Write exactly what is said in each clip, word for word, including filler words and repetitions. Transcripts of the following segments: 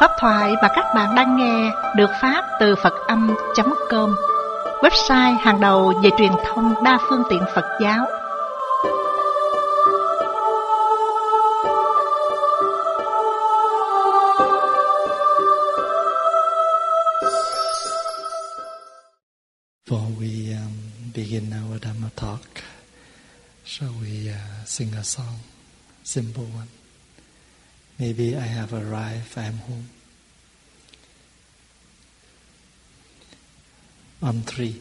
Pháp thoại mà các bạn đang nghe được phát từ Phật Âm chấm com, website hàng đầu về truyền thông đa phương tiện Phật giáo. Before we um, begin our Dhamma talk, shall we uh, sing a song? Simple one. Maybe I have arrived, I am home. On three.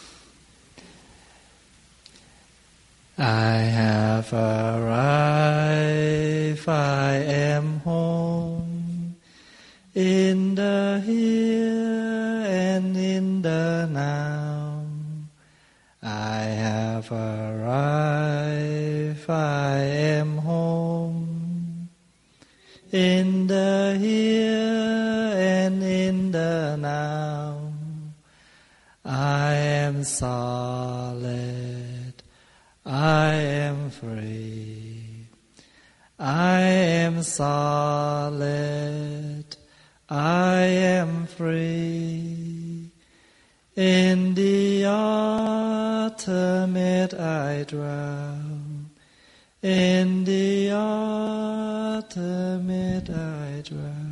I have arrived, I am home, in the here and in the now. I have arrived, I am home, in the here and in the now. I am solid, I am free. I am solid, I am free. In the ultimate I drown. In the ultimate I drown.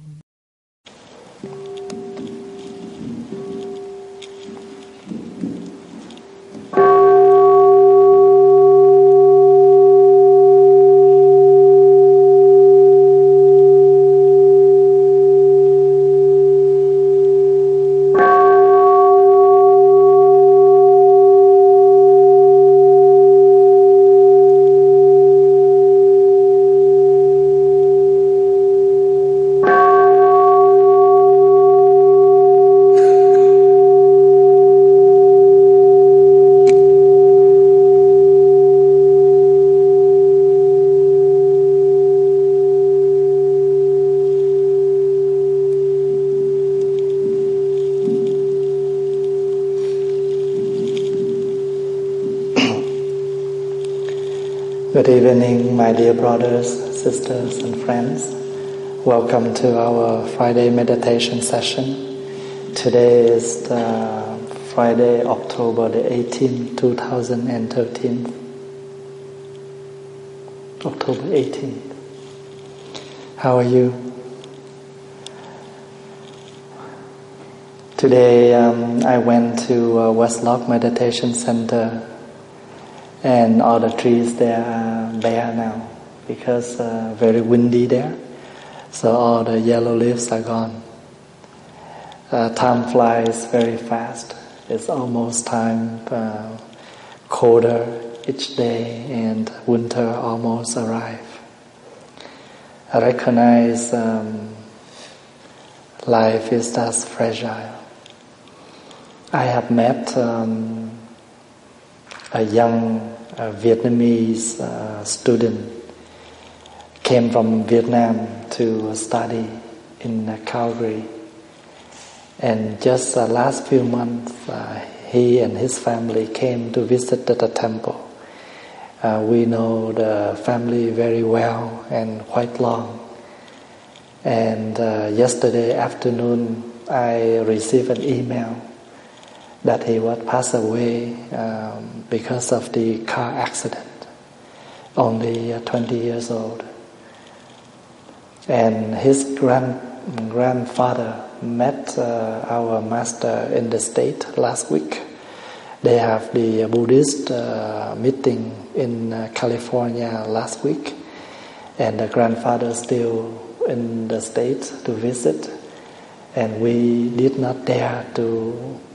Good evening, my dear brothers, sisters and friends. Welcome to our Friday meditation session. Today is the Friday, October the eighteenth, two thousand thirteen. October eighteenth. How are you? Today um, I went to uh, Westlock Meditation Center. And all the trees there are bare now because uh, very windy there. So all the yellow leaves are gone. Uh, time flies very fast. It's almost time uh, colder each day and winter almost arrive. I recognize um, life is just fragile. I have met um, a young a Vietnamese uh, student came from Vietnam to study in uh, Calgary, and just the uh, last few months uh, he and his family came to visit the, the temple. Uh, we know the family very well and quite long, and uh, yesterday afternoon I received an email that he would pass away um, because of the car accident, only uh, twenty years old. And his grand grandfather met uh, our master in the state last week. They have the Buddhist uh, meeting in uh, California last week, and the grandfather still in the state to visit, and we did not dare to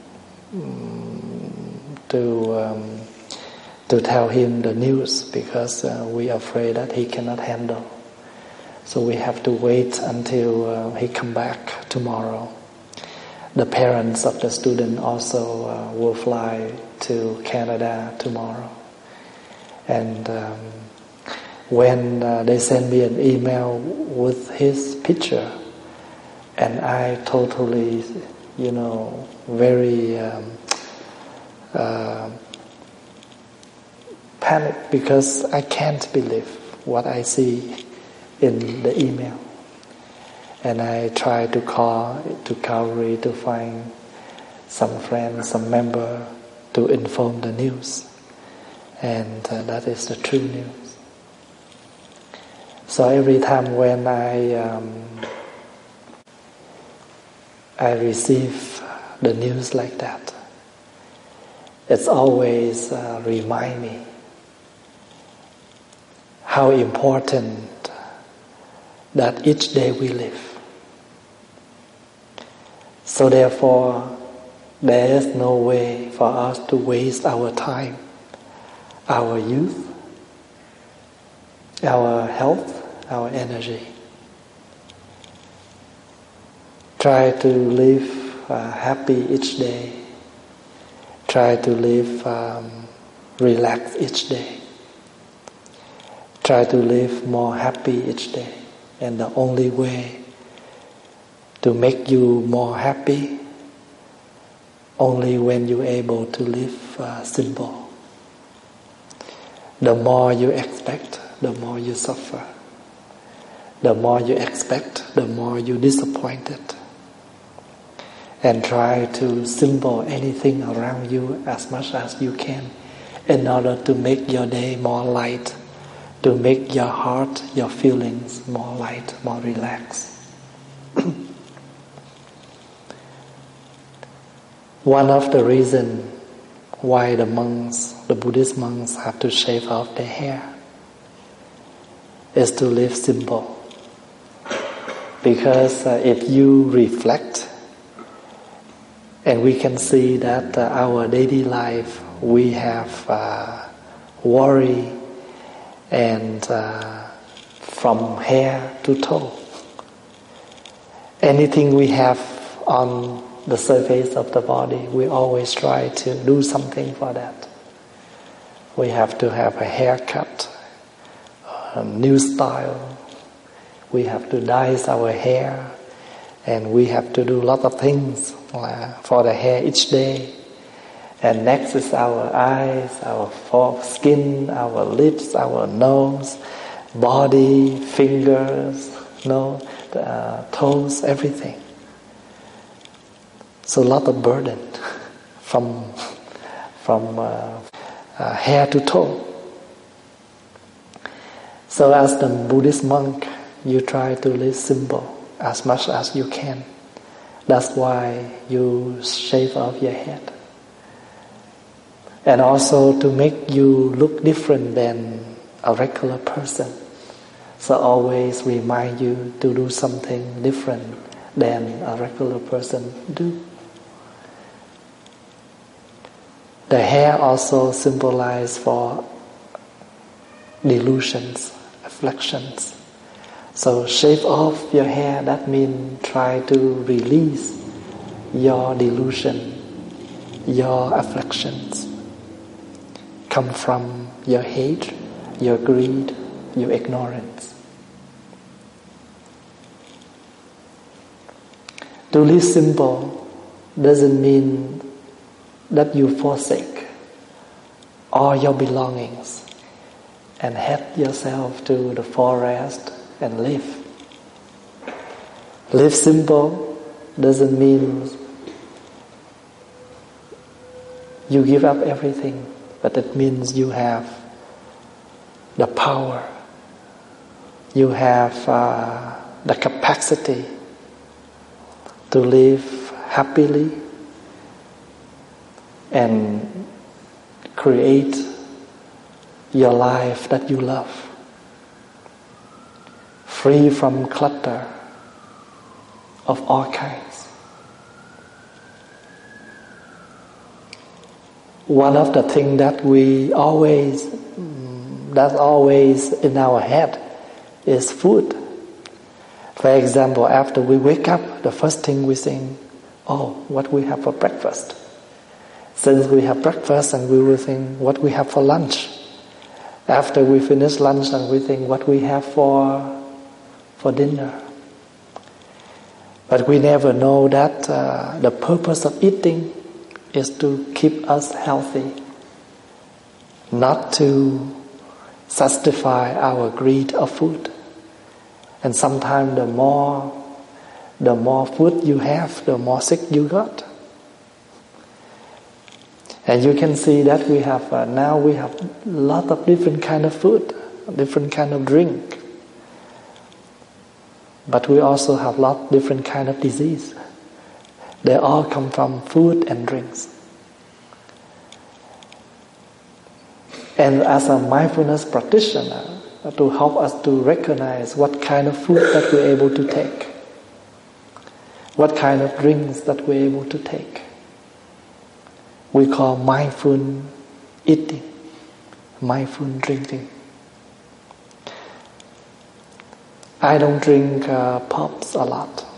to um, to tell him the news because uh, we are afraid that he cannot handle. So we have to wait until uh, he come back tomorrow. The parents of the student also uh, will fly to Canada tomorrow. And um, when uh, they send me an email with his picture, and I totally, you know, very um, uh, panicked because I can't believe what I see in the email. And I try to call to Calgary to find some friends, some member to inform the news. And uh, that is the true news. So every time when I um, I receive the news like that, it's always uh, remind me how important that each day we live. So therefore, there is no way for us to waste our time, our youth, our health, our energy. Try to live uh, happy each day. Try to live um, relaxed each day. Try to live more happy each day. And the only way to make you more happy, only when you're able to live uh, simple. The more you expect, the more you suffer. The more you expect, the more you're disappointed. And try to simple anything around you as much as you can in order to make your day more light, to make your heart, your feelings more light, more relaxed. One of the reasons why the monks, the Buddhist monks, have to shave off their hair is to live simple. Because uh, if you reflect, and we can see that uh, our daily life, we have uh, worry, and uh, from hair to toe. Anything we have on the surface of the body, we always try to do something for that. We have to have a haircut, a new style. We have to dye our hair, and we have to do a lot of things uh, for the hair each day. And next is our eyes, our skin, our lips, our nose, body, fingers, no, uh, toes, everything. So a lot of burden from from uh, uh, hair to toe. So as the Buddhist monk, you try to live simple as much as you can. That's why you shave off your head. And also to make you look different than a regular person. So always remind you to do something different than a regular person do. The hair also symbolizes for delusions, afflictions. So shave off your hair, that means try to release your delusion, your afflictions. Come from your hate, your greed, your ignorance. To live simple doesn't mean that you forsake all your belongings and head yourself to the forest and live. Live simple doesn't mean you give up everything, but it means you have the power, you have uh, the capacity to live happily and create your life that you love, free from clutter of all kinds. One of the things that we always, that's always in our head is food. For example, after we wake up, the first thing we think, oh, what we have for breakfast. Since we have breakfast, and we will think what we have for lunch. After we finish lunch, and we think what we have for for dinner. But we never know that uh, the purpose of eating is to keep us healthy, not to satisfy our greed of food. And sometimes the more the more food you have, the more sick you got. And you can see that we have uh, now we have a lot of different kind of food, different kind of drink. But we also have a lot of different kind of disease. They all come from food and drinks. And as a mindfulness practitioner, to help us to recognize what kind of food that we're able to take, what kind of drinks that we're able to take. We call mindful eating, mindful drinking. I don't drink uh, pops a lot.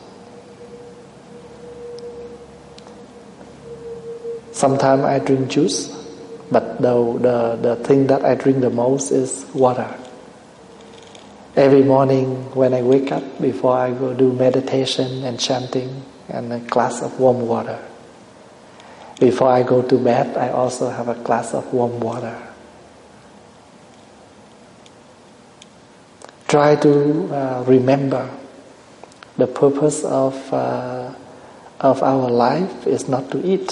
Sometimes I drink juice, but the, the, the thing that I drink the most is water. Every morning when I wake up, before I go do meditation and chanting, and a glass of warm water. Before I go to bed, I also have a glass of warm water. Try to uh, remember the purpose of uh, of our life is not to eat,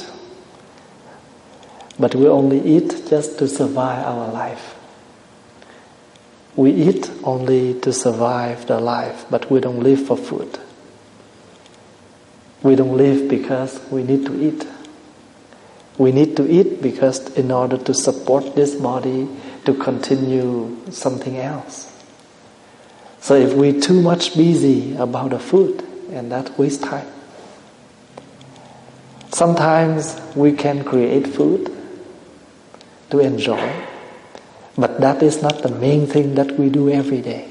but we only eat just to survive our life. We eat only to survive the life, but we don't live for food. We don't live because we need to eat. We need to eat because in order to support this body to continue something else. So if we're too much busy about the food, and that wastes time. Sometimes we can create food to enjoy, but that is not the main thing that we do every day.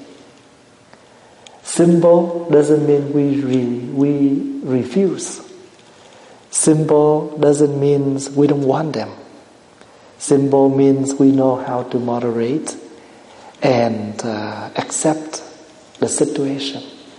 Simple doesn't mean we re- we refuse. Simple doesn't mean we don't want them. Simple means we know how to moderate and uh, accept the situation.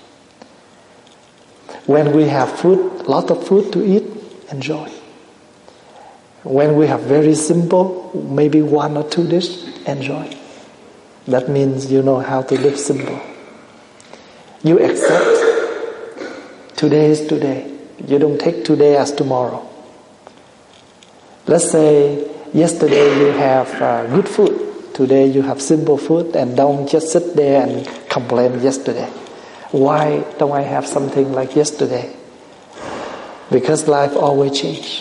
When we have food, a lot of food to eat, enjoy. When we have very simple, maybe one or two dishes, enjoy. That means you know how to live simple. You accept today is today. You don't take today as tomorrow. Let's say yesterday you have uh, good food. Today you have simple food, and don't just sit there and complain yesterday. Why don't I have something like yesterday? Because life always changes.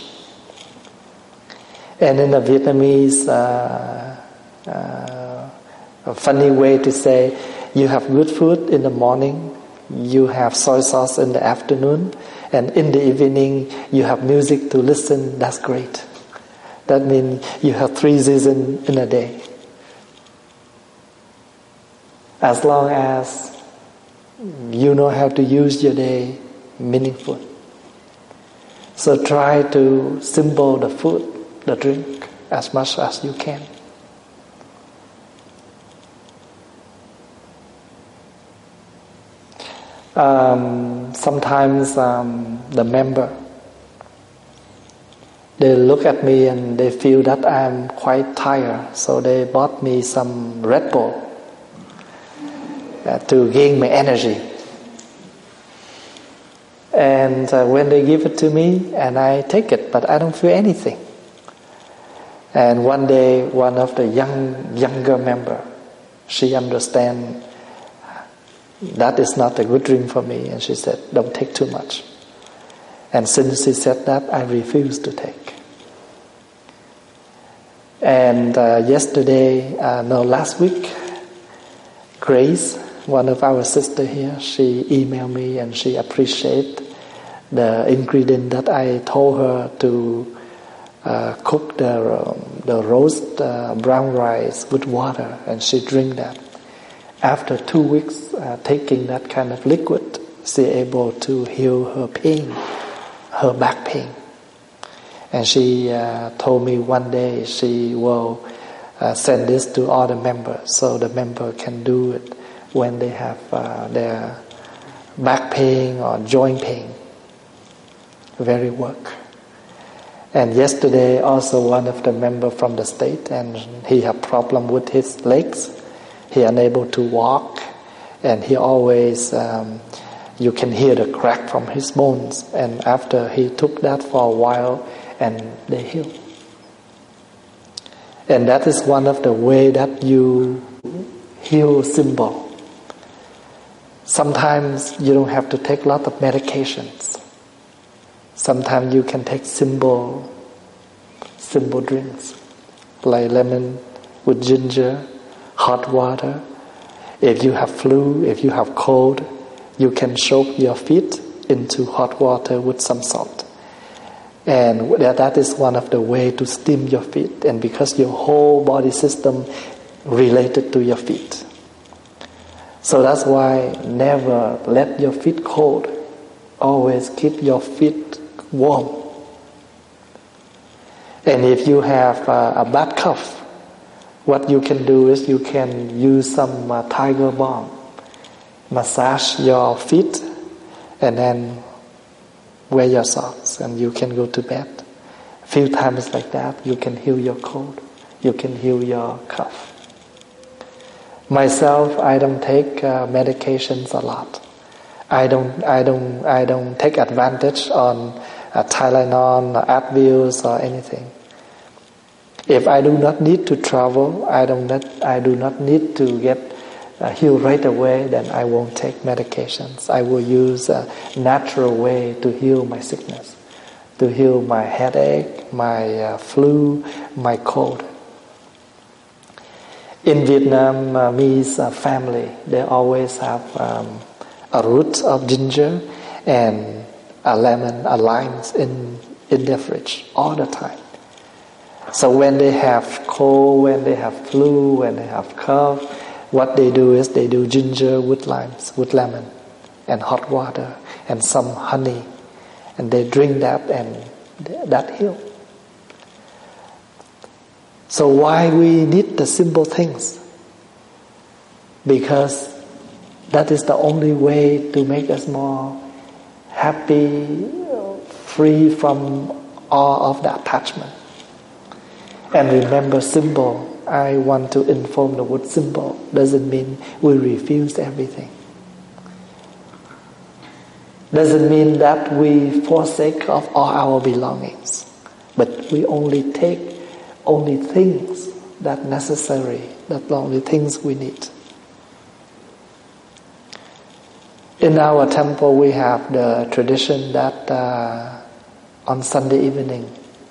And in the Vietnamese, uh, uh, a funny way to say, you have good food in the morning, you have soy sauce in the afternoon, and in the evening you have music to listen. That's great. That means you have three seasons in a day. As long as you know how to use your day meaningful. So try to simple the food, the drink, as much as you can. Um, sometimes um, the member, they look at me and they feel that I'm quite tired, so they bought me some Red Bull uh, to gain my energy. And uh, when they give it to me, and I take it, but I don't feel anything. And one day, one of the young younger member, she understand that is not a good drink for me, and she said, "Don't take too much." And since she said that, I refused to take. And uh, yesterday, uh, no, last week, Grace, one of our sisters here, she emailed me and she appreciated the ingredient that I told her to uh, cook the um, the roast uh, brown rice with water, and she drink that. After two weeks uh, taking that kind of liquid, she able to heal her pain, her back pain. And she uh, told me one day she will uh, send this to all the members, so the member can do it when they have uh, their back pain or joint pain. Very work. And yesterday also one of the members from the state, and he had problem with his legs. He unable to walk, and he always um, you can hear the crack from his bones, and after he took that for a while, and they heal. And that is one of the way that you heal symbol. Sometimes you don't have to take a lot of medications. Sometimes you can take simple, simple drinks, like lemon with ginger, hot water. If you have flu, if you have cold, you can soak your feet into hot water with some salt. And that is one of the way to steam your feet. And because your whole body system related to your feet. So that's why never let your feet cold. Always keep your feet warm. And if you have uh, a bad cough, what you can do is you can use some uh, tiger balm. Massage your feet and then wear your socks and you can go to bed. A few times like that, you can heal your cold. You can heal your cough. Myself, I don't take uh, medications a lot. I don't, I don't, I don't take advantage on uh, Tylenol or Advil or anything. If I do not need to travel, I don't, not, I do not need to get Uh, heal right away, then I won't take medications. I will use a natural way to heal my sickness, to heal my headache, my uh, flu, my cold. In Vietnam, uh, me's uh, family, they always have um, a root of ginger and a lemon, a lime in, in their fridge all the time. So when they have cold, when they have flu, when they have cough, what they do is they do ginger with limes, with lemon, and hot water, and some honey, and they drink that, and that heals. So why we need the simple things? Because that is the only way to make us more happy, free from all of the attachment. And remember, simple. I want to inform the word simple doesn't mean we refuse everything. Doesn't mean that we forsake of all our belongings, but we only take only things that necessary, that only things we need. In our temple, we have the tradition that uh, on Sunday evening,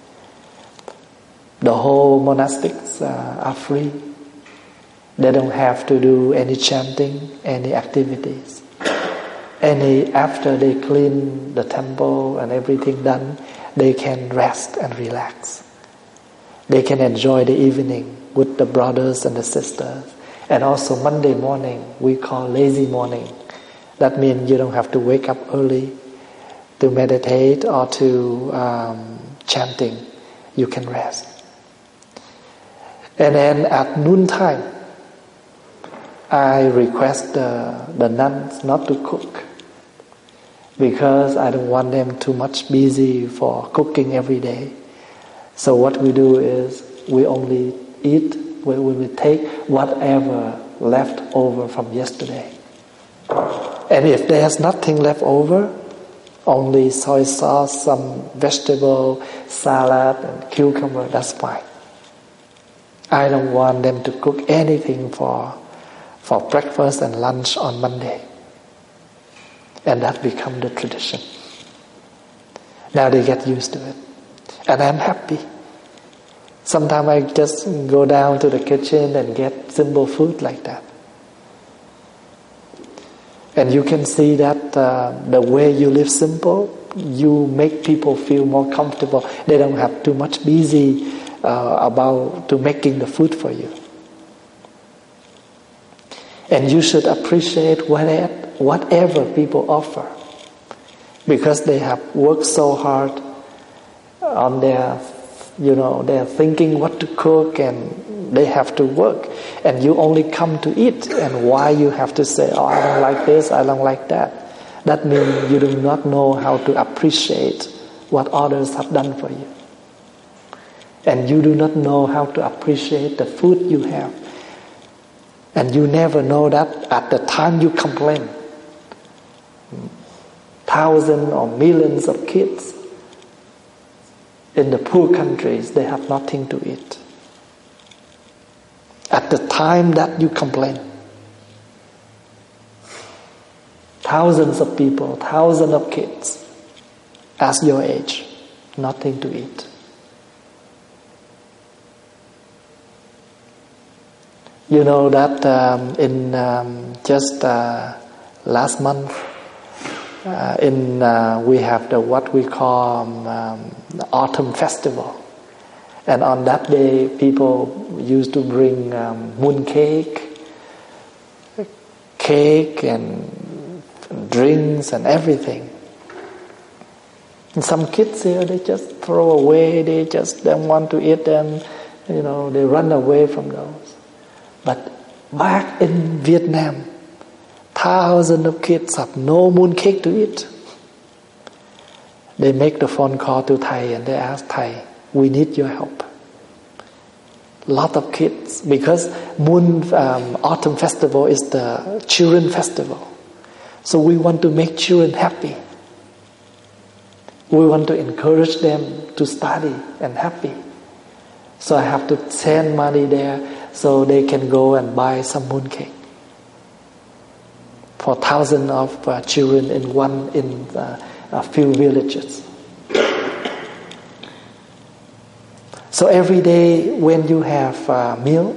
the whole monastics uh, are free. They don't have to do any chanting, any activities. Any after they clean the temple and everything done, they can rest and relax. They can enjoy the evening with the brothers and the sisters. And also Monday morning, we call lazy morning. That means you don't have to wake up early to meditate or to um, chanting. You can rest. And then at noontime, I request the, the nuns not to cook because I don't want them too much busy for cooking every day. So what we do is we only eat, we will take whatever left over from yesterday. And if there's nothing left over, only soy sauce, some vegetable, salad, and cucumber, that's fine. I don't want them to cook anything for, for breakfast and lunch on Monday. And that become the tradition. Now they get used to it. And I'm happy. Sometimes I just go down to the kitchen and get simple food like that. And you can see that uh, the way you live simple, you make people feel more comfortable. They don't have too much busy uh, about to making the food for you. And you should appreciate whatever, whatever people offer, because they have worked so hard on their, you know, they're thinking what to cook and they have to work. And you only come to eat. And why you have to say, oh, I don't like this, I don't like that. That means you do not know how to appreciate what others have done for you. And you do not know how to appreciate the food you have. And you never know that at the time you complain. thousands or millions of kids in the poor countries, they have nothing to eat. At the time that you complain, thousands of people, thousands of kids, as your age, nothing to eat. You know that um, in um, just uh, last month, uh, in uh, we have the what we call um, the autumn festival, and on that day, people used to bring um, moon cake, cake and drinks and everything. And some kids here, they just throw away. They just don't want to eat them. You know, they run away from those. But back in Vietnam, thousands of kids have no moon cake to eat. They make the phone call to Thai and they ask Thai, we need your help. Lot of kids, because Moon um, Autumn Festival is the children festival. So we want to make children happy. We want to encourage them to study and happy. So I have to send money there so they can go and buy some mooncake for thousands of uh, children in one in uh, a few villages. So every day when you have a meal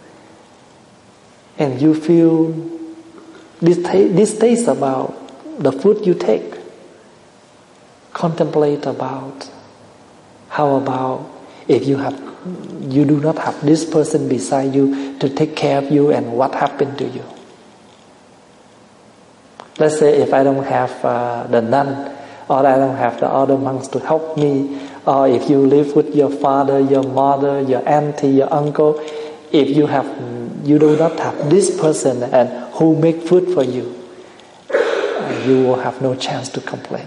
and you feel this this taste about the food you take, contemplate about how about if you have you do not have this person beside you to take care of you, and what happened to you. Let's say if I don't have uh, the nun, or I don't have the other monks to help me, or if you live with your father, your mother, your auntie, your uncle, if you have you do not have this person and who make food for you, uh, you will have no chance to complain.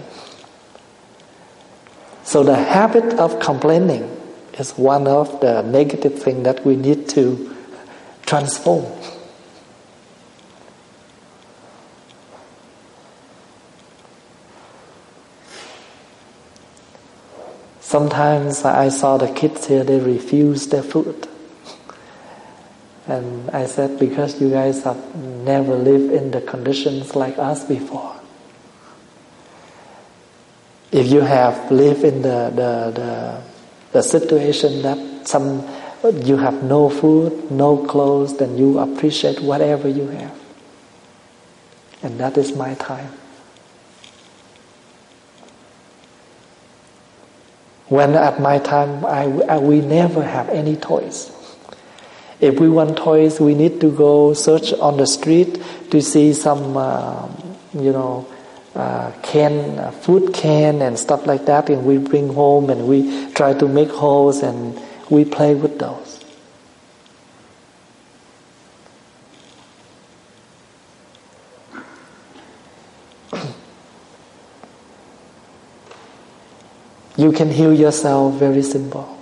So the habit of complaining is one of the negative things that we need to transform. Sometimes I saw the kids here, they refuse their food. And I said, because you guys have never lived in the conditions like us before. If you have lived in the, the, the, the situation that some you have no food, no clothes, then you appreciate whatever you have. And that is my time. When at my time, I, I, we never have any toys. If we want toys, we need to go search on the street to see some, uh, you know, uh, can, uh, food can and stuff like that, and we bring home and we try to make holes and we play with those. You can heal yourself very simple.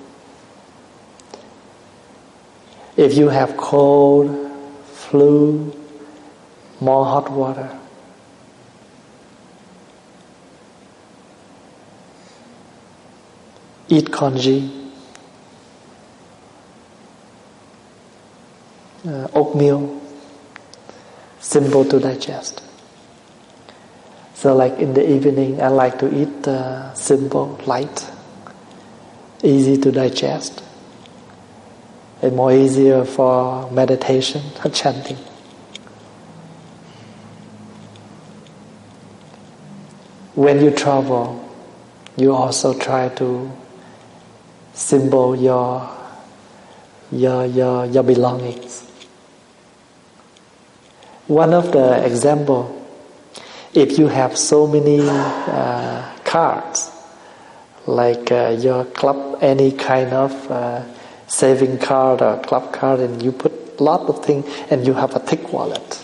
If you have cold, flu, more hot water. Eat congee, uh, oatmeal, simple to digest. So like in the evening, I like to eat uh, simple, light, easy to digest, and more easier for meditation or chanting. When you travel, you also try to symbol your your your your belongings. One of the example, if you have so many uh, cards, like uh, your club, any kind of uh, saving card or club card, and you put a lot of things, and you have a thick wallet.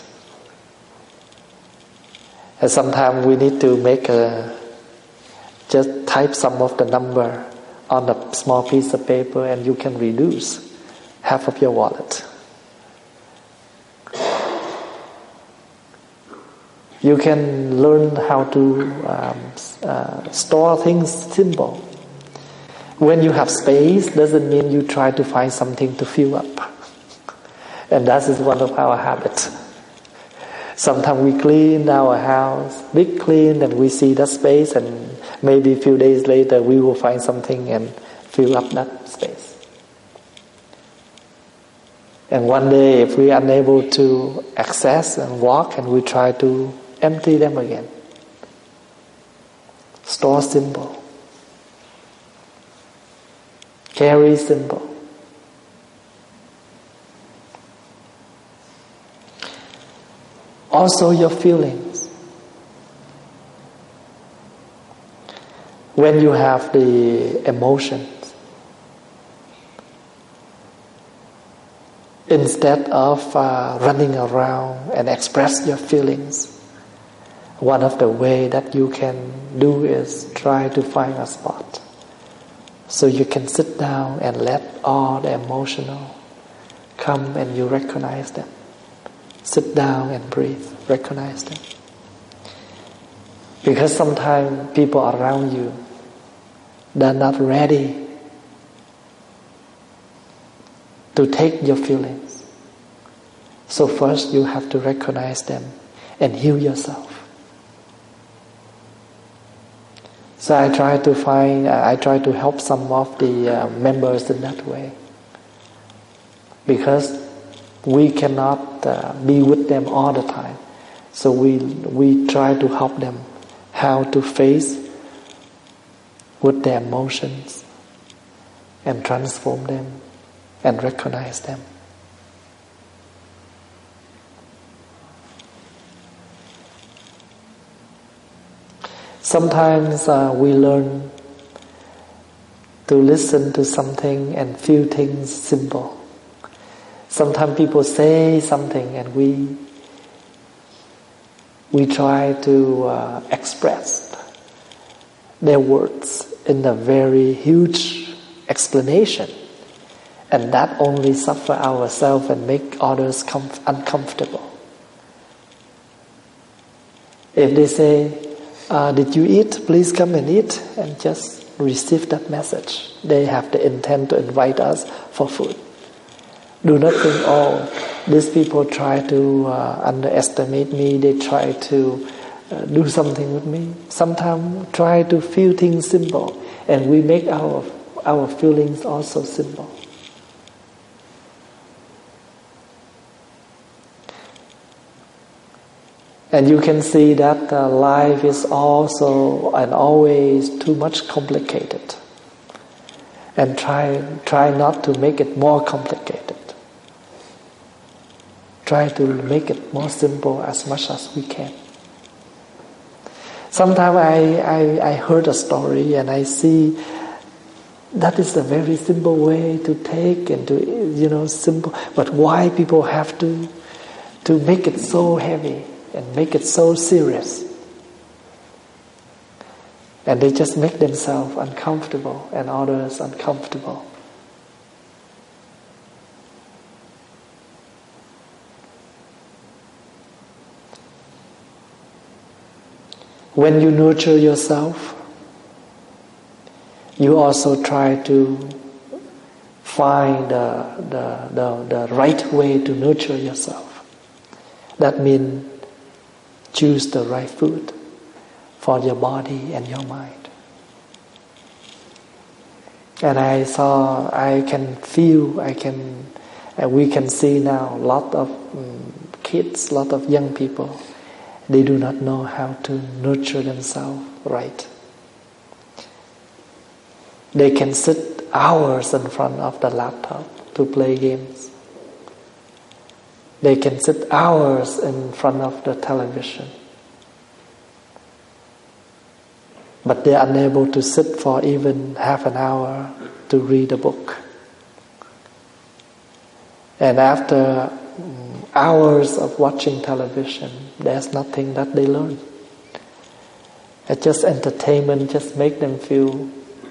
And sometimes we need to make a just type some of the number on a small piece of paper, and you can reduce half of your wallet. You can learn how to um, uh, store things simple. When you have space, doesn't mean you try to find something to fill up. And that is one of our habits. Sometimes we clean our house, big clean, and we see that space, and maybe a few days later we will find something and fill up that space. And one day, if we are unable to access and walk, and we try to empty them again. Store simple. Carry simple. Also your feelings. When you have the emotions, instead of uh, running around and express your feelings, one of the ways that you can do is try to find a spot. So you can sit down and let all the emotional come and you recognize them. Sit down and breathe, recognize them. Because sometimes people around you, they're not ready to take your feelings. So first you have to recognize them and heal yourself. So I try to find, I try to help some of the uh, members in that way. Because we cannot uh, be with them all the time. So we we try to help them how to face with their emotions and transform them and recognize them. Sometimes uh, we learn to listen to something and feel things simple. Sometimes people say something and we we try to uh, express their words in a very huge explanation, and that only suffer ourselves and make others comf- uncomfortable. If they say, uh, did you eat? Please come and eat, and just receive that message. They have the intent to invite us for food. Do not think, oh, these people try to uh, underestimate me, they try to uh, do something with me. Sometimes try to feel things simple, and we make our our feelings also simple. And you can see that uh, life is also and always too much complicated. And try try not to make it more complicated. Try to make it more simple as much as we can. Sometimes I, I, I heard a story and I see that is a very simple way to take and to, you know, simple. But why people have to to make it so heavy and make it so serious? And they just make themselves uncomfortable and others uncomfortable. When you nurture yourself, you also try to find the, the, the, the right way to nurture yourself. That means choose the right food for your body and your mind. And I saw, I can feel, I can, and we can see now a lot of um, kids, a lot of young people, they do not know how to nurture themselves right. They can sit hours in front of the laptop to play games. They can sit hours in front of the television. But they are unable to sit for even half an hour to read a book. And after um, hours of watching television, there's nothing that they learn. It's just entertainment, just make them feel,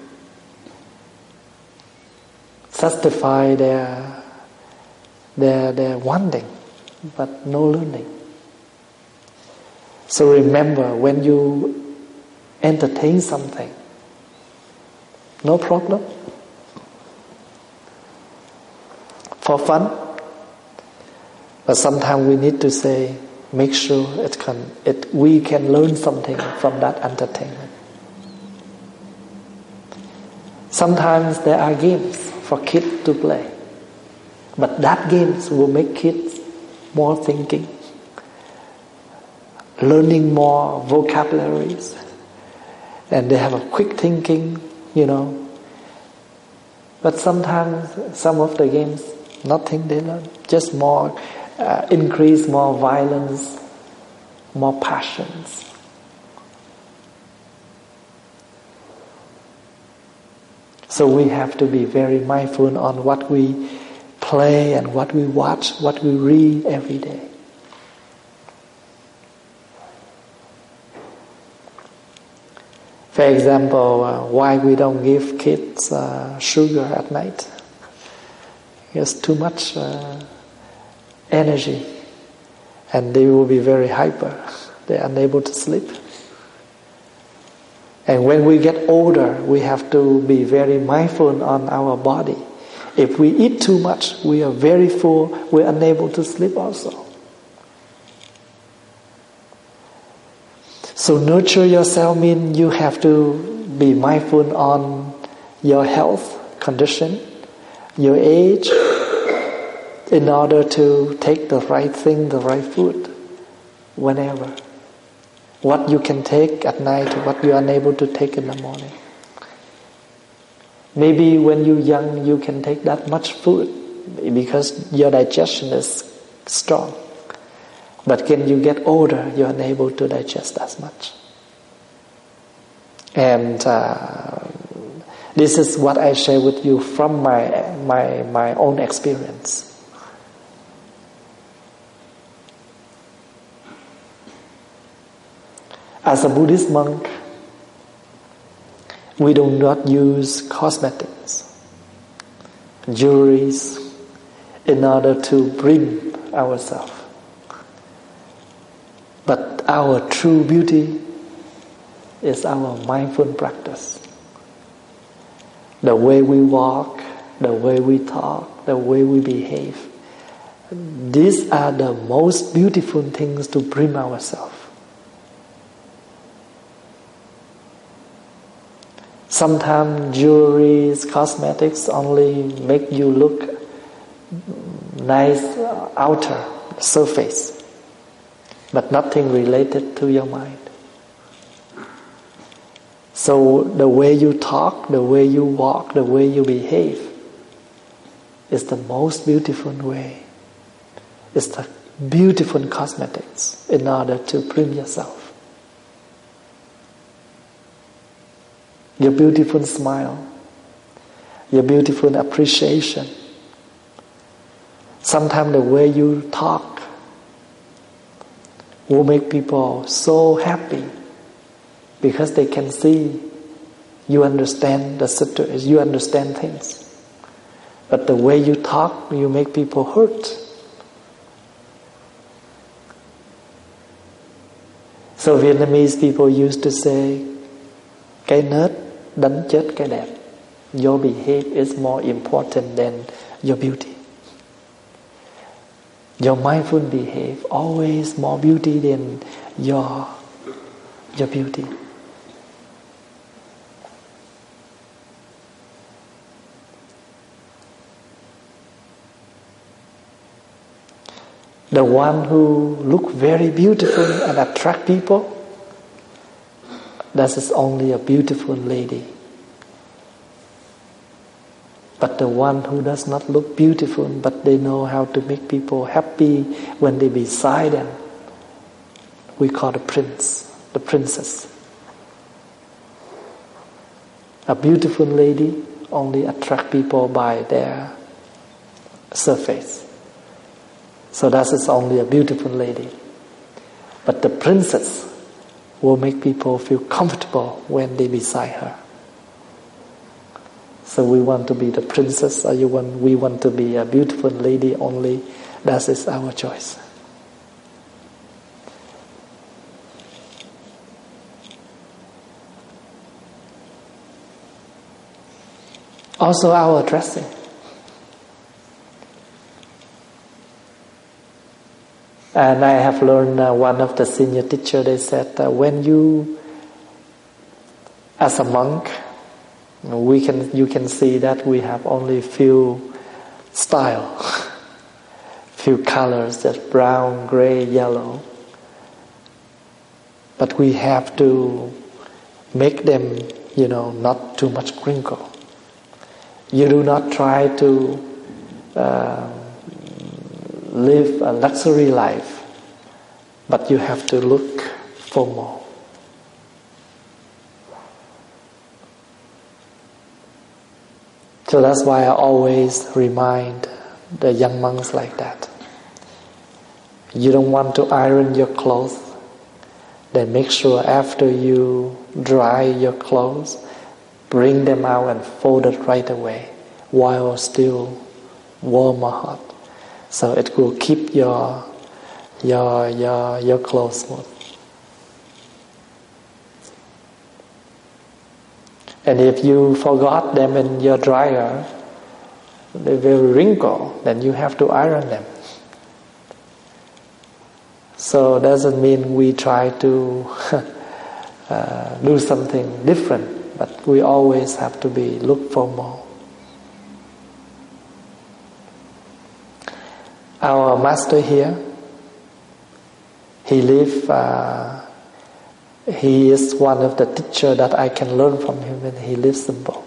satisfy their, their, their wanting, but no learning. So remember, when you entertain something, no problem. For fun. But sometimes we need to say, make sure it can, it, we can learn something from that entertainment. Sometimes there are games for kids to play. But that games will make kids more thinking, learning more vocabularies, and they have a quick thinking, you know. But sometimes some of the games, nothing they learn, just more uh, increase more violence, more passions. So we have to be very mindful on what we play and what we watch, what we read every day. For example, uh, why we don't give kids uh, sugar at night? It's too much uh, energy, and they will be very hyper. They're unable to sleep. And when we get older, we have to be very mindful on our body. If we eat too much, we are very full, we're unable to sleep also. So nurture yourself means you have to be mindful on your health condition, your age, in order to take the right thing, the right food, whenever. What you can take at night, what you are unable to take in the morning. Maybe when you're young, you can take that much food because your digestion is strong. But when you get older, you're unable to digest as much. And uh, this is what I share with you from my, my, my own experience. As a Buddhist monk, we do not use cosmetics, jewelries, in order to bring ourselves. But our true beauty is our mindful practice. The way we walk, the way we talk, the way we behave. These are the most beautiful things to bring ourselves. Sometimes jewelries, cosmetics only make you look nice outer surface, but nothing related to your mind. So the way you talk, the way you walk, the way you behave is the most beautiful way. It's the beautiful cosmetics in order to bring yourself. Your beautiful smile, your beautiful appreciation. Sometimes the way you talk will make people so happy because they can see you understand the situation, you understand things. But the way you talk, you make people hurt. So Vietnamese people used to say, cái nết đánh chết cái đẹp. Your behavior is more important than your beauty. Your mindful behavior always more beauty than your, your beauty. The one who look very beautiful and attract people, that is only a beautiful lady. But the one who does not look beautiful, but they know how to make people happy when they beside them, we call the prince, the princess. A beautiful lady only attract people by their surface. So that is only a beautiful lady. But the princess will make people feel comfortable when they beside her. So we want to be the princess, or you want, we want to be a beautiful lady only. That is our choice. Also our dressing. And I have learned, uh, one of the senior teacher, they said, uh, when you, as a monk, we can, you can see that we have only few style, few colors, just brown, gray, yellow. But we have to make them, you know, not too much crinkle. You do not try to uh, live a luxury life, but you have to look for more. So that's why I always remind the young monks like that. You don't want to iron your clothes, then make sure after you dry your clothes, bring them out and fold it right away while still warm or hot. So it will keep your your your your clothes smooth. And if you forgot them in your dryer, they will wrinkle, then you have to iron them. So it doesn't mean we try to uh, do something different, but we always have to be look for more. Our master here, he live. Uh, he is one of the teacher that I can learn from him, and he lives simple.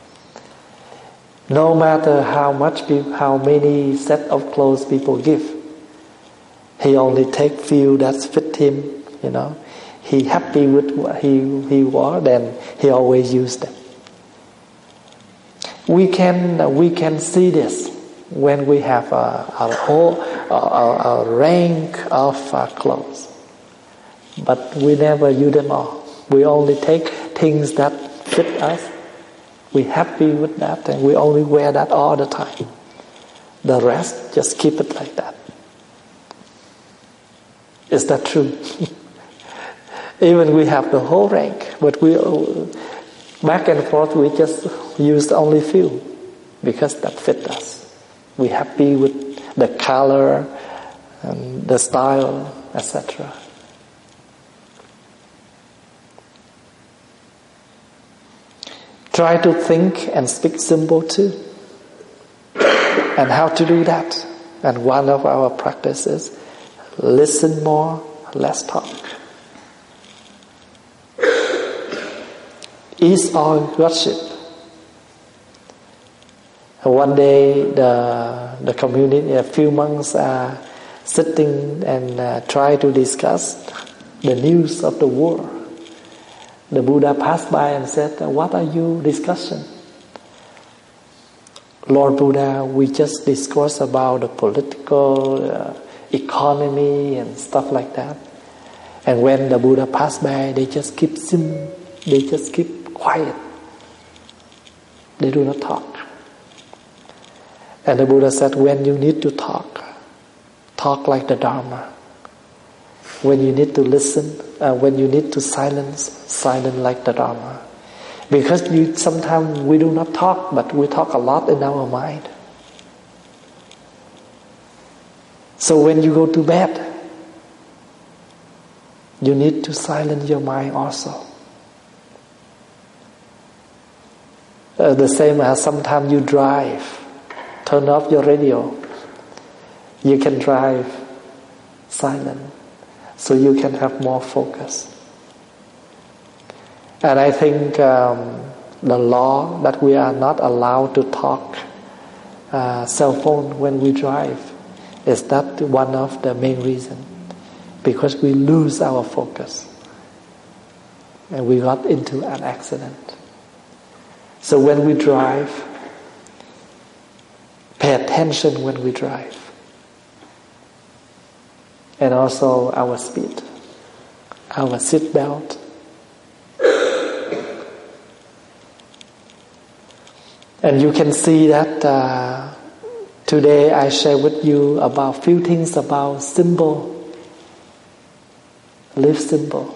No matter how much, people, how many set of clothes people give, he only take few that fit him. You know, he happy with what he he wore, then he always use them. We can we can see this when we have a, a whole a, a, a rank of uh, clothes, but we never use them all. We only take things that fit us. We happy with that, and we only wear that all the time. The rest, just keep it like that. Is that true? Even we have the whole rank, but we back and forth we just use only few because that fit us. We happy with the color and the style, et cetera. Try to think and speak simple too. And how to do that? And one of our practices, listen more, less talk. Ease all worship. One day, the the community, a few monks are sitting and uh, try to discuss the news of the war. The Buddha passed by and said, "What are you discussing?" Lord Buddha, we just discuss about the political uh, economy and stuff like that. And when the Buddha passed by, they just keep sim, they just keep quiet. They do not talk. And the Buddha said, when you need to talk, talk like the Dharma. When you need to listen, uh, when you need to silence, silent like the Dharma. Because you, sometimes we do not talk, but we talk a lot in our mind. So when you go to bed, you need to silence your mind also. Uh, the same as sometimes you drive. Turn off your radio. You can drive silent, so you can have more focus. And I think um, the law that we are not allowed to talk uh, cell phone when we drive is that one of the main reasons, because we lose our focus and we got into an accident. So when we drive, pay attention when we drive. And also our speed, our seat belt. And you can see that uh, today I share with you about few things about simple. Live simple.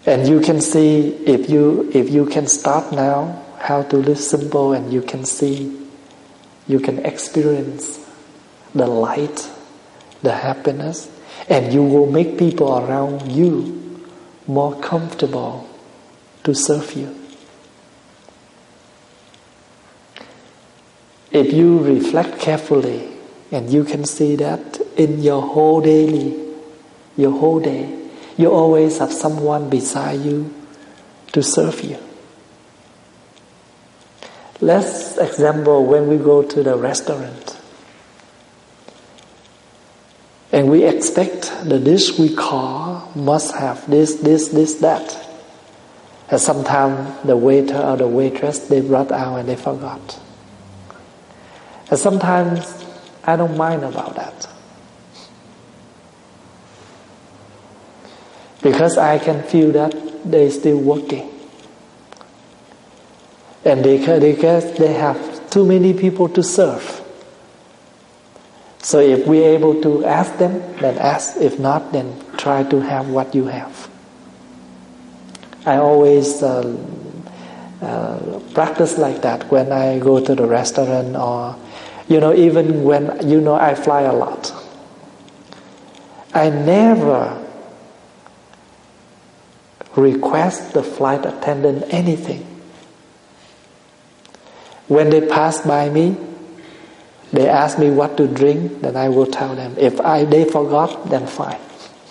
And you can see, if you if you can start now how to live simple, and you can see, you can experience the light, the happiness, and you will make people around you more comfortable to serve you. If you reflect carefully, and you can see that in your whole daily, your whole day, you always have someone beside you to serve you. Let's example when we go to the restaurant and we expect the dish we call must have this, this, this, that. And sometimes the waiter or the waitress, they brought out and they forgot. And sometimes I don't mind about that, because I can feel that they're still working. And they, because they have too many people to serve. So if we're able to ask them, then ask. If not, then try to have what you have. I always uh, uh, practice like that when I go to the restaurant, or, you know, even when, you know, I fly a lot. I never request the flight attendant anything. When they pass by me, they ask me what to drink, then I will tell them. If I they forgot, then fine.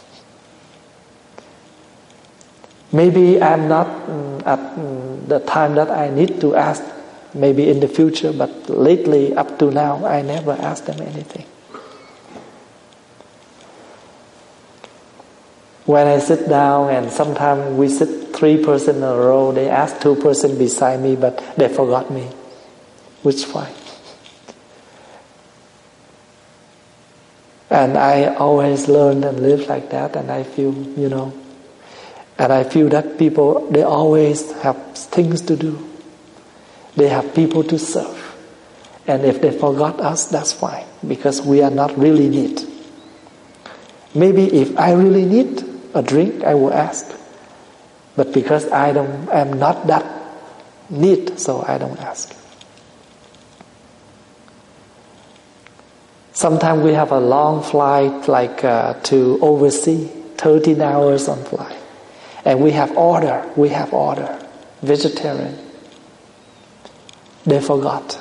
Maybe I'm not mm, at mm, the time that I need to ask, maybe in the future, but lately, up to now, I never ask them anything. When I sit down, and sometimes we sit three persons in a row, they ask two persons beside me, but they forgot me, which is fine. And I always learn and live like that, and I feel, you know, and I feel that people, they always have things to do. They have people to serve. And if they forgot us, that's fine, because we are not really need. Maybe if I really need a drink, I will ask. But because I don't, I'm not that need, so I don't ask. Sometimes we have a long flight, like uh, to overseas, thirteen hours on flight. And we have order, we have order, vegetarian. They forgot.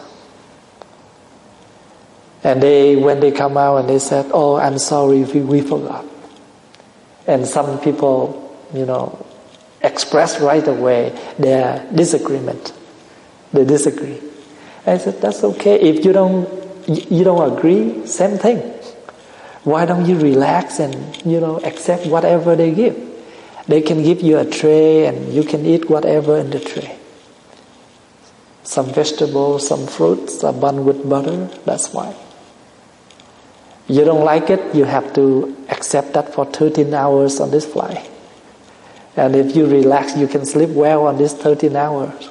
And they, when they come out and they said, oh, I'm sorry, we, we forgot. And some people, you know, express right away their disagreement. They disagree. I said, that's okay. If you don't you don't agree, same thing. Why don't you relax and, you know, accept whatever they give? They can give you a tray and you can eat whatever in the tray. Some vegetables, some fruits, a bun with butter, that's fine. You don't like it, you have to accept that for thirteen hours on this flight. And if you relax, you can sleep well on this thirteen hours.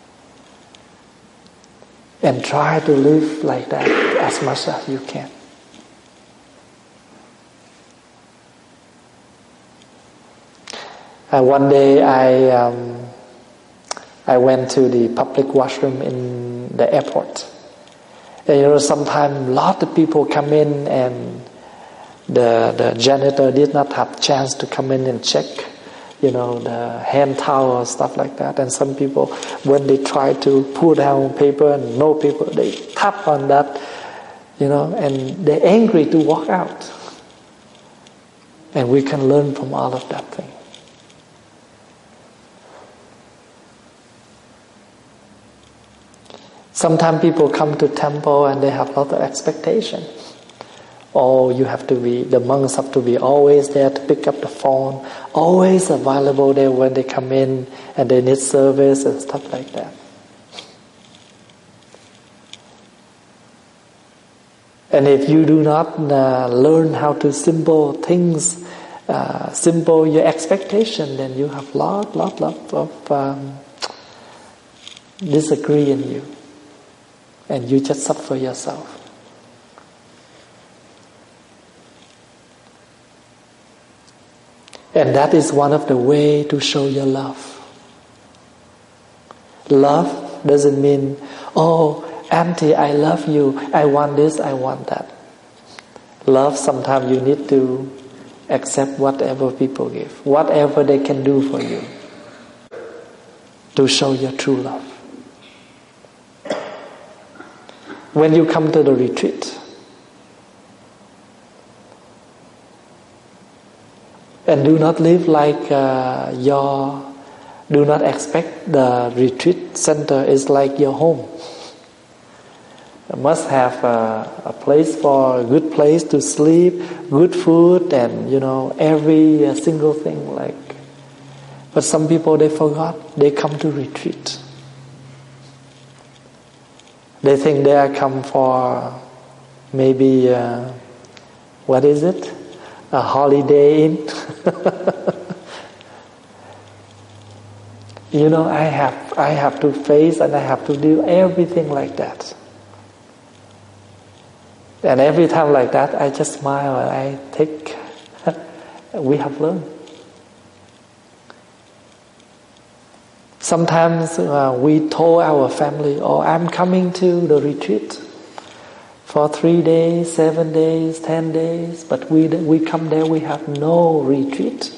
And try to live like that as much as you can. Uh, one day I um, I went to the public washroom in the airport. And, you know, sometimes a lot of people come in and the the janitor did not have chance to come in and check, you know, the hand towel or stuff like that. And some people, when they try to pull down paper and no paper, they tap on that, you know, and they're angry to walk out. And we can learn from all of that thing. Sometimes people come to temple and they have a lot of expectation. Oh, you have to be, the monks have to be always there to pick up the phone, always available there when they come in and they need service and stuff like that. And if you do not uh, learn how to simple things, uh, simple your expectation, then you have lot, lot, lot of um, disagree in you. And you just suffer yourself. And that is one of the ways to show your love. Love doesn't mean, oh, auntie, I love you, I want this, I want that. Love, sometimes you need to accept whatever people give, whatever they can do for you, to show your true love. When you come to the retreat, and do not live like uh, your, do not expect the retreat center is like your home. You must have a, a place for a good place to sleep, good food, and you know every uh, single thing. Like, but some people, they forgot. They come to retreat. They think they are come for maybe uh, what is it? A holiday inn. You know, I have I have to face and I have to do everything like that. And every time like that, I just smile and I think we have learned. Sometimes uh, we told our family, oh, I'm coming to the retreat for three days, seven days, ten days, but we we come there, we have no retreat.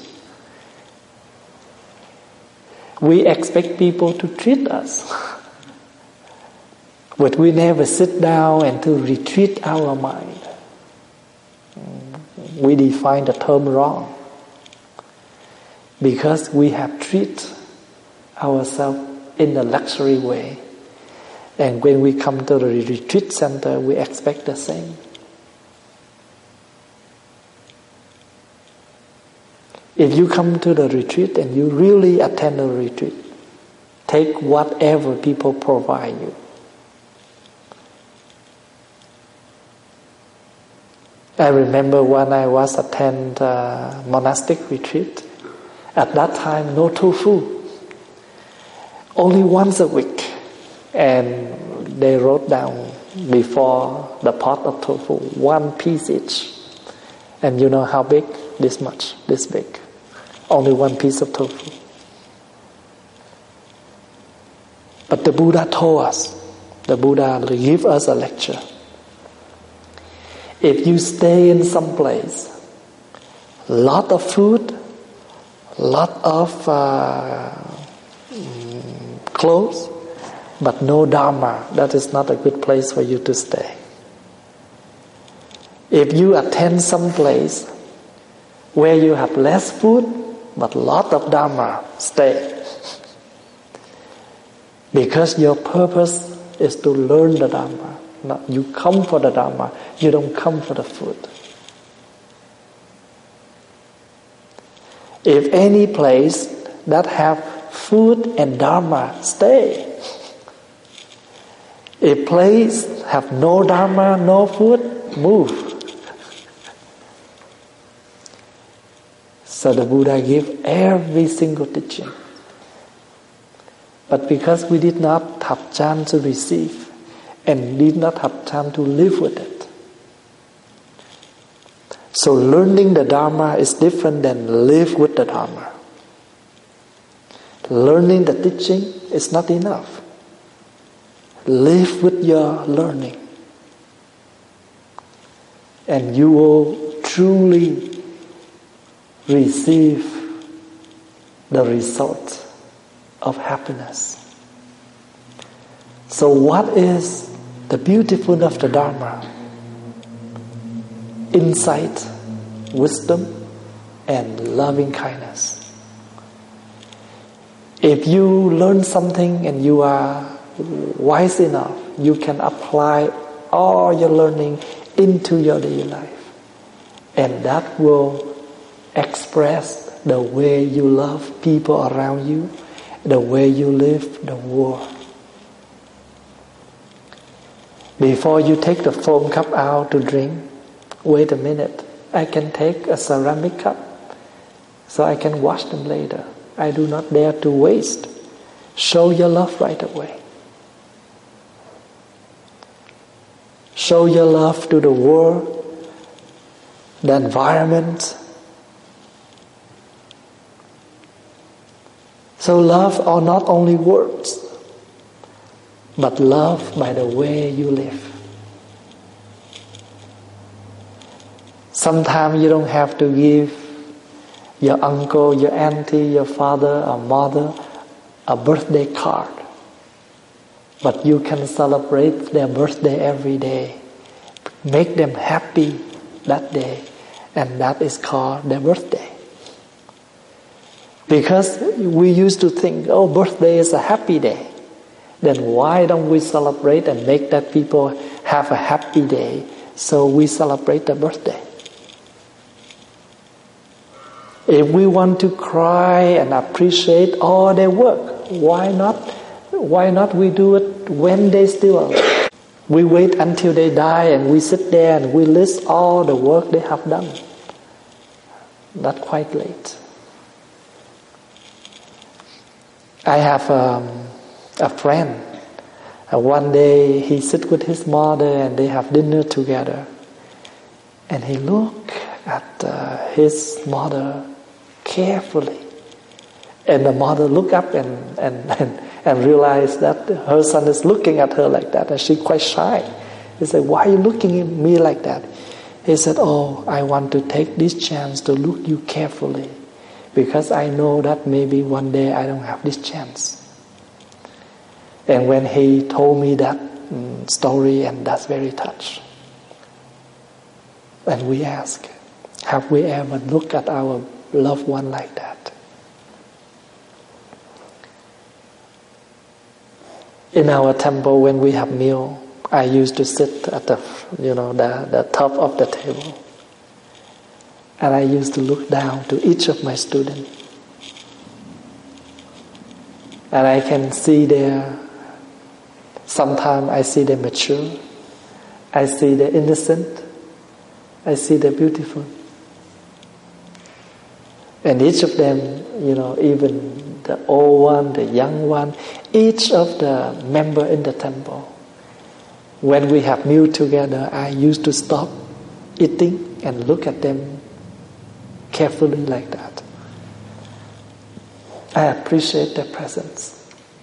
We expect people to treat us. But we never sit down and to retreat our mind. We define the term wrong. Because we have treated ourselves in a luxury way. And when we come to the retreat center, we expect the same. If you come to the retreat and you really attend the retreat, take whatever people provide you. I remember when I was attend uh, monastic retreat. At that time, no tofu. Only once a week. And they wrote down before the pot of tofu, one piece each. And you know how big? This much, this big. Only one piece of tofu. But the Buddha told us, the Buddha gave us a lecture. If you stay in some place, lot of food, lot of uh, clothes, but no Dharma, that is not a good place for you to stay. If you attend some place where you have less food, but lot of Dharma, stay. Because your purpose is to learn the Dharma. Not, you come for the Dharma, you don't come for the food. If any place that have food and Dharma, stay. If place have no Dharma, no food, move. So the Buddha gave every single teaching. But because we did not have chance to receive and did not have time to live with it. So learning the Dharma is different than live with the Dharma. Learning the teaching is not enough. Live with your learning. And you will truly receive the result of happiness. So what is the beautiful of the Dharma? Insight, wisdom, and loving kindness. If you learn something and you are wise enough, you can apply all your learning into your daily life. And that will express the way you love people around you, the way you live the world. Before you take the foam cup out to drink, wait a minute. I can take a ceramic cup so I can wash them later. I do not dare to waste. Show your love right away. Show your love to the world, the environment, So love are not only words, but love by the way you live. Sometimes you don't have to give your uncle, your auntie, your father or mother a birthday card. But you can celebrate their birthday every day. Make them happy that day. And that is called their birthday. Because we used to think, oh, birthday is a happy day. Then why don't we celebrate and make that people have a happy day? So we celebrate their birthday. If we want to cry and appreciate all their work, why not? Why not we do it when they still alive? We wait until they die and we sit there and we list all the work they have done. Not quite late. I have um, a friend. Uh, one day he sit with his mother and they have dinner together. And he look at uh, his mother carefully. And the mother look up and, and, and, and realize that her son is looking at her like that. And she's quite shy. He said, why are you looking at me like that? He said, oh, I want to take this chance to look you carefully. Because I know that maybe one day I don't have this chance. And when he told me that um, story, and that's very touched. And we ask, have we ever looked at our loved one like that? In our temple, when we have meal, I used to sit at the, you know, the, the top of the table. And I used to look down to each of my students. And I can see their, sometimes I see them mature. I see them innocent. I see them beautiful. And each of them, you know, even the old one, the young one, each of the member in the temple, when we have meal together, I used to stop eating and look at them carefully like that. I appreciate their presence.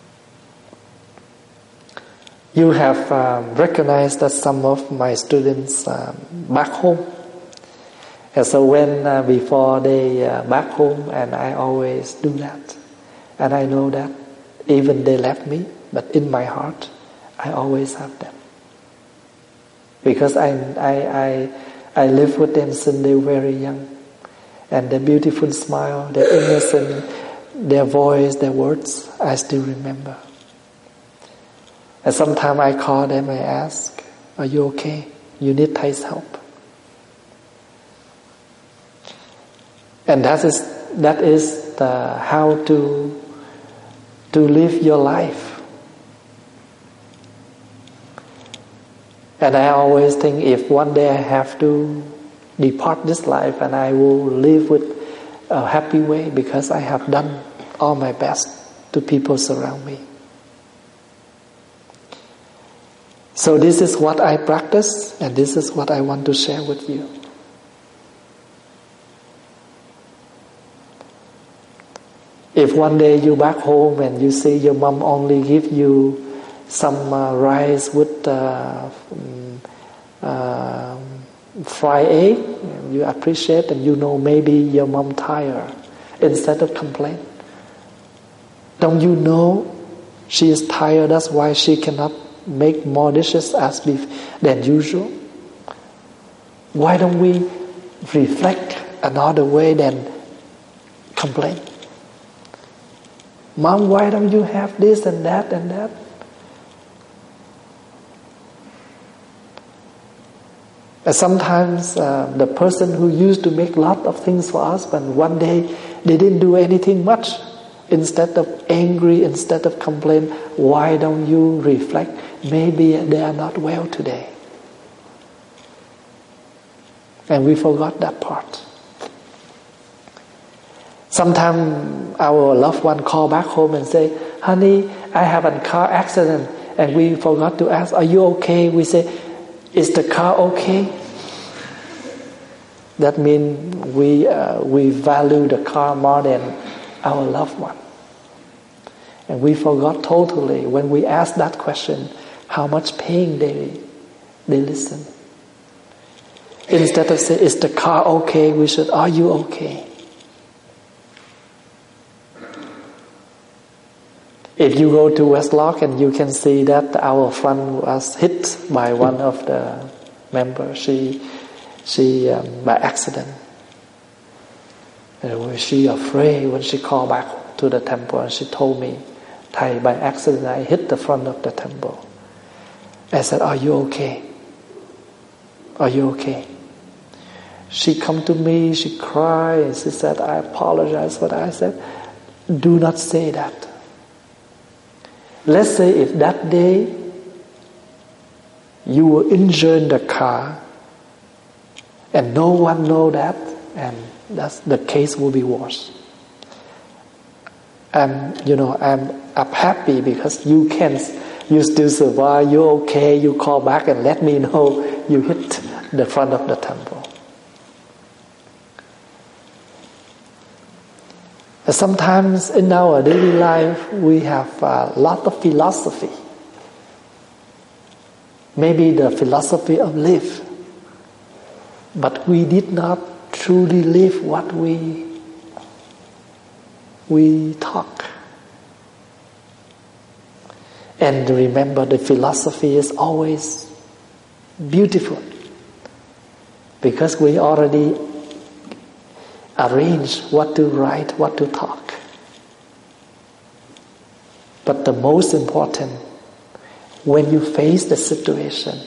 You have um, recognized that some of my students um, back home. And so when uh, before they uh, back home, and I always do that. And I know that even they left me, but in my heart, I always have them. Because I, I, I, I live with them since they were very young. And their beautiful smile, their innocence, their voice, their words, I still remember. And sometimes I call them, I ask, are you okay? You need Thai's help. And that is that is the how to to live your life. And I always think if one day I have to depart this life and I will live with a happy way because I have done all my best to people surround me. So this is what I practice, and this is what I want to share with you. If one day you back home and you see your mom only give you some uh, rice with uh, um, uh, fried egg, you appreciate and you know maybe your mom tired, instead of complain. Don't you know she is tired, that's why she cannot make more dishes as bef- than usual? Why don't we reflect another way than complain? Mom, why don't you have this and that and that? And sometimes uh, the person who used to make a lot of things for us, but one day they didn't do anything much. Instead of angry, instead of complain, why don't you reflect? Maybe they are not well today. And we forgot that part. Sometimes our loved one call back home and say, honey, I have a car accident. And we forgot to ask, are you okay? We say, is the car okay? That means we, uh, we value the car more than our loved one. And we forgot totally when we asked that question, how much pain they, they listen. Instead of saying, is the car okay? We should, are you okay? If you go to Westlock and you can see that our front was hit by one of the members, she, she um, by accident. And was she afraid when she called back to the temple and she told me, Thầy, by accident I hit the front of the temple. I said, are you okay? Are you okay? She come to me, she cried, and she said, I apologize for that. I said, do not say that. Let's say if that day you were injured in the car and no one know that, and that's the case will be worse. I'm, you know, I'm, I'm happy because you can, you still survive, you're okay, you call back and let me know you hit the front of the temple. Sometimes in our daily life we have a lot of philosophy. Maybe the philosophy of life, but we did not truly live what we we talk. And remember, the philosophy is always beautiful because we already arrange what to write, what to talk. But the most important, when you face the situation,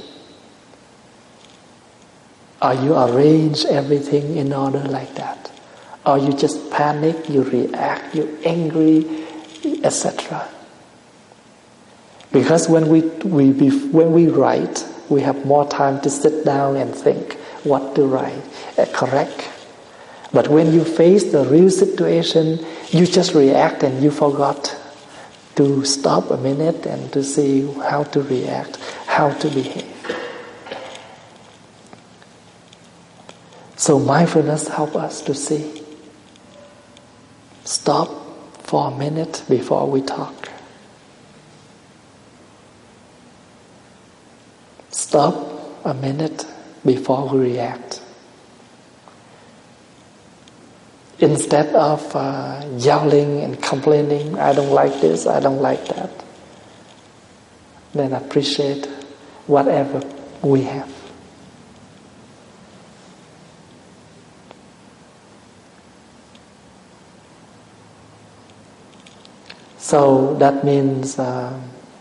are you arrange everything in order like that? Or you just panic, you react, you're angry, et cetera. Because when we, we when we write, we have more time to sit down and think what to write, uh, correct. But when you face the real situation, you just react and you forgot to stop a minute and to see how to react, how to behave. So mindfulness helps us to see. Stop for a minute before we talk. Stop a minute before we react. Instead of uh, yelling and complaining, I don't like this, I don't like that, then appreciate whatever we have. So that means uh,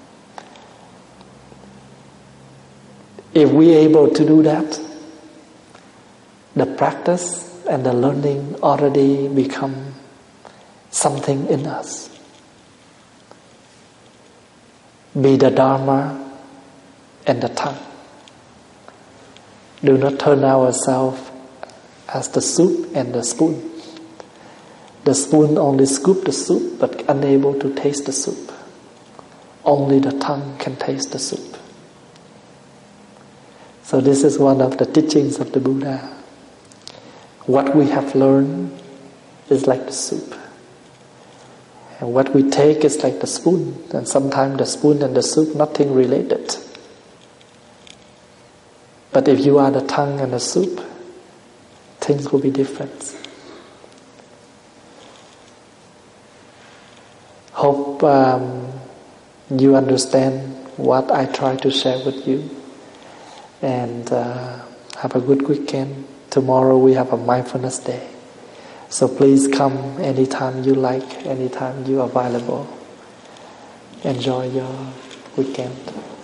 if we are able to do that, the practice and the learning already become something in us. Be the Dharma and the tongue. Do not turn ourselves as the soup and the spoon. The spoon only scoop the soup but unable to taste the soup. Only the tongue can taste the soup. So this is one of the teachings of the Buddha. What we have learned is like the soup. And what we take is like the spoon. And sometimes the spoon and the soup, nothing related. But if you are the tongue and the soup, things will be different. Hope um, you understand what I try to share with you. And uh, have a good weekend. Tomorrow we have a mindfulness day. So please come anytime you like, anytime you are available. Enjoy your weekend.